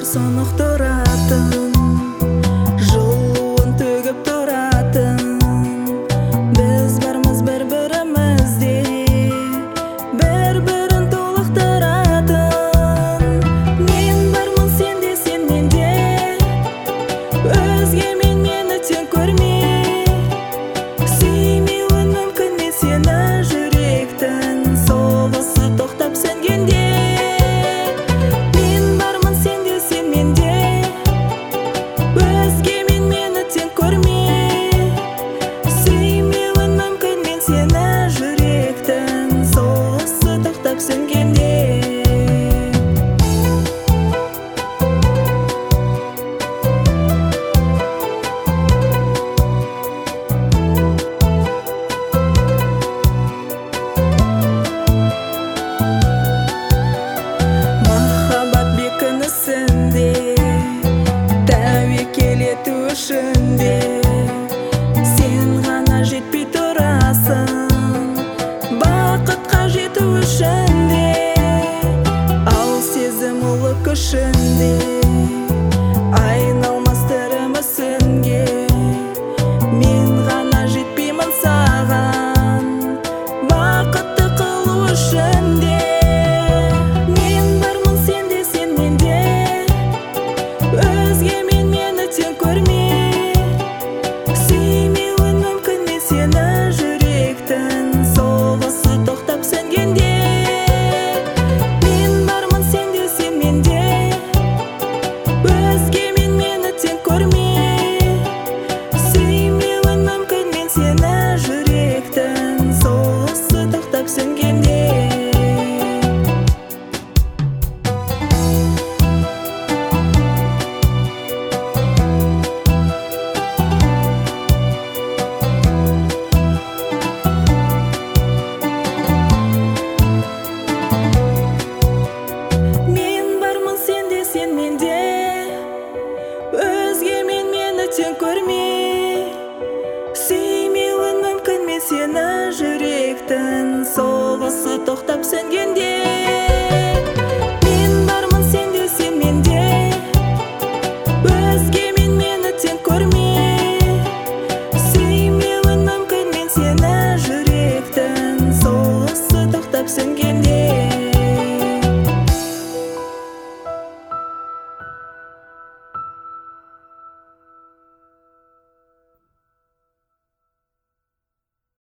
бар соны ұқтыратын, жылуын төгіп тұратын. Біз бармыз бір-бірімізде, бір-бірін толықтыратын. Мен бармын сенде, сен менде, өзгемен мені тең көрме. Сүймеуін мүмкін мен сені, жүректің соғысы тоқтап сөнгенде. Мен бармын сенде, сен менде, өзгемен мені тең көрме. Сүймеуін мүмкін мен сені, жүректің соғысы тоқтап сөнгенде. Тәуекел ету үшін де сен ғана жетпей тұрасың, бақытқа жету үшін де, ал сезім ұлы күшінде айналмастыры мүсінге. Мен ғана жетпеймін саған, бақытты қылу үшін де. Мен бармын сенде, сен менде, өзгемен мені тең көрме. Сүймеуін мүмкін мен сені, жүректің соғысы тоқтап сөнгенде. Мен бармын сенде, сен менде, өзгемен мені тең көрме. Сүймеуін мүмкін мен сені, жүректің соғысы тоқтап сөнгенде. Сен менде, өзгемен мені тең көрме. Сүймеуін мүмкін мен сені, жүректің